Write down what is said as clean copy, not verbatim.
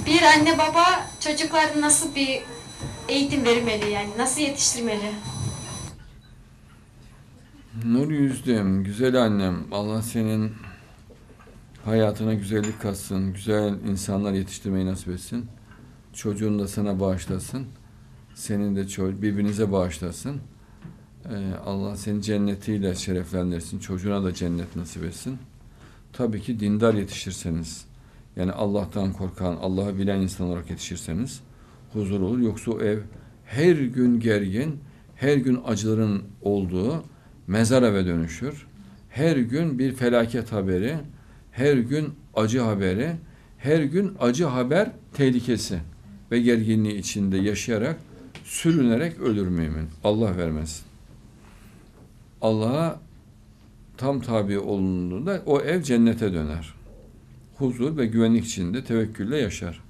Bir anne baba çocuklarına nasıl bir eğitim vermeli, yani nasıl yetiştirmeli? Nur yüzdüm, güzel annem. Allah senin hayatına güzellik katsın. Güzel insanlar yetiştirmeyi nasip etsin. Çocuğunu da sana bağışlasın. Senin de birbirinize bağışlasın. Allah seni cennetiyle şereflendirsin. Çocuğuna da cennet nasip etsin. Tabii ki dindar yetişirseniz, yani Allah'tan korkan, Allah'ı bilen insan olarak yetişirseniz huzur olur. Yoksa o ev her gün gergin, her gün acıların olduğu mezar eve dönüşür. Her gün bir felaket haberi, her gün acı haberi, her gün acı haber tehlikesi ve gerginliği içinde yaşayarak, sürünerek ölür mümin. Allah vermesin. Allah'a tam tabi olunduğunda o ev cennete döner. Huzur ve güvenlik içinde tevekkülle yaşar.